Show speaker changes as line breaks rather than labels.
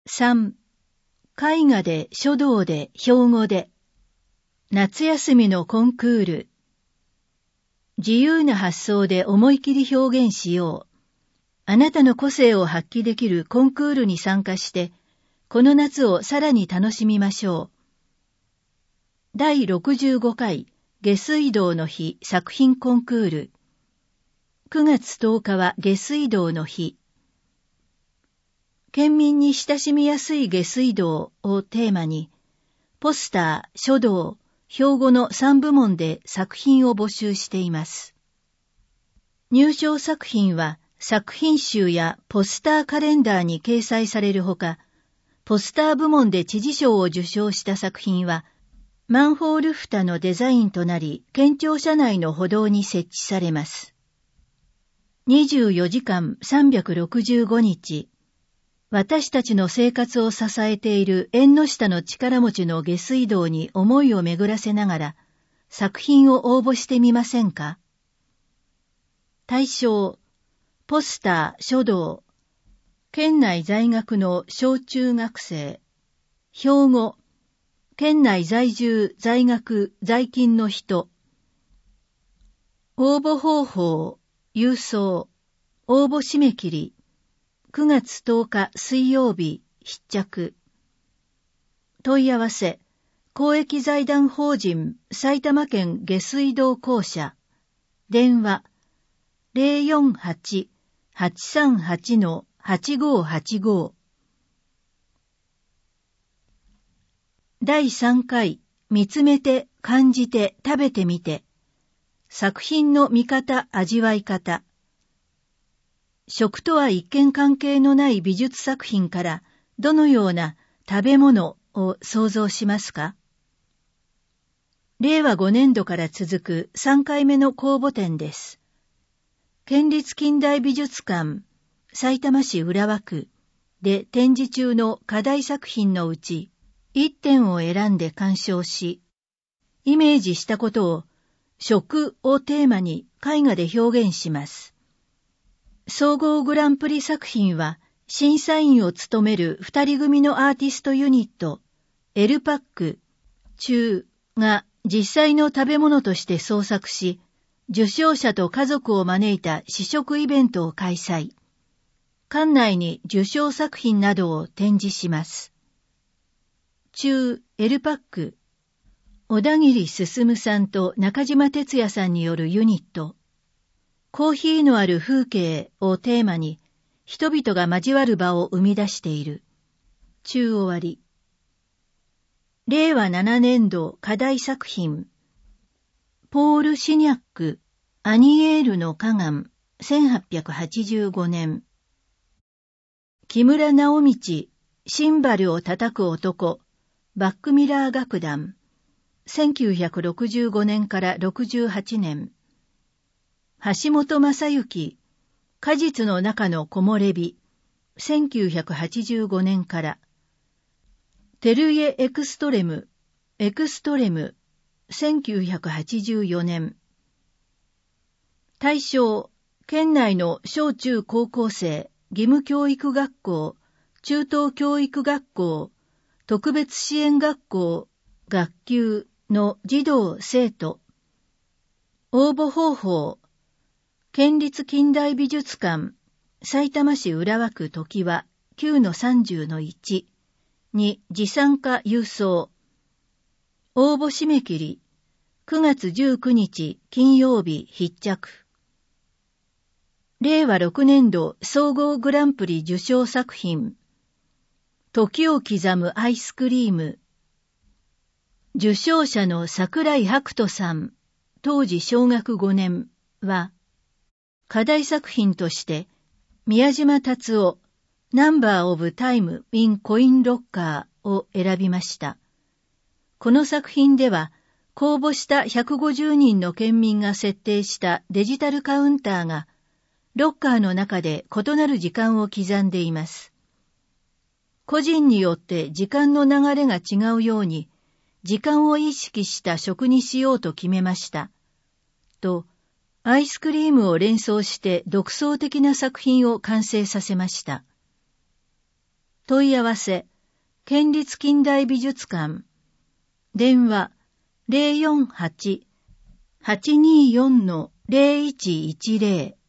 3. 絵画で、書道で、標語で。夏休みのコンクール。自由な発想で思い切り表現しよう。あなたの個性を発揮できるコンクールに参加して、この夏をさらに楽しみましょう。第65回下水道の日作品コンクール。9月10日は下水道の日。県民に親しみやすい下水道をテーマに、ポスター、書道、標語の3部門で作品を募集しています。入賞作品は作品集やポスターカレンダーに掲載されるほか、ポスター部門で知事賞を受賞した作品は、マンホール蓋のデザインとなり、県庁舎内の歩道に設置されます。24時間365日、私たちの生活を支えている縁の下の力持ちの下水道に思いを巡らせながら、作品を応募してみませんか？対象、ポスター、書道、県内在学の小中学生、標語、県内在住、在学、在勤の人。応募方法、郵送、応募締め切り、9月10日水曜日、必着。問い合わせ、公益財団法人埼玉県下水道公社、電話、048-838-8585。第3回、見つめて、感じて、食べてみて。作品の見方、味わい方。食とは一見関係のない美術作品からどのような食べ物を想像しますか？令和5年度から続く3回目の公募展です。県立近代美術館、さいたま市浦和区で展示中の課題作品のうち1点を選んで鑑賞し、イメージしたことを食をテーマに絵画で表現します。総合グランプリ作品は審査員を務める2人組のアーティストユニットエルパック中が実際の食べ物として創作し、受賞者と家族を招いた試食イベントを開催。館内に受賞作品などを展示します。中エルパック、小田切進さんと中島哲也さんによるユニット。コーヒーのある風景をテーマに、人々が交わる場を生み出している。中終わり。令和7年度課題作品。ポール・シニャック、アニエールの花岸、1885年。木村直道、シンバルを叩く男、バックミラー楽団、1965年から68年。橋本正幸、果実の中の木漏れ日、1985年から。テルイエ・エクストレム、1984年。対象、県内の小中高校生、義務教育学校、中等教育学校、特別支援学校、学級の児童生徒。応募方法、県立近代美術館、さいたま市浦和区常盤 9-30-1 に持参か郵送。応募締め切り、9月19日金曜日必着。令和6年度総合グランプリ受賞作品。時を刻むアイスクリーム。受賞者の桜井白人さん、当時小学5年は、課題作品として、宮島達夫、ナンバーオブタイム・イン・コイン・ロッカーを選びました。この作品では、公募した150人の県民が設定したデジタルカウンターが、ロッカーの中で異なる時間を刻んでいます。個人によって時間の流れが違うように、時間を意識した食にしようと決めました。と、アイスクリームを連想して独創的な作品を完成させました。 問い合わせ、県立近代美術館。電話、048-824-0110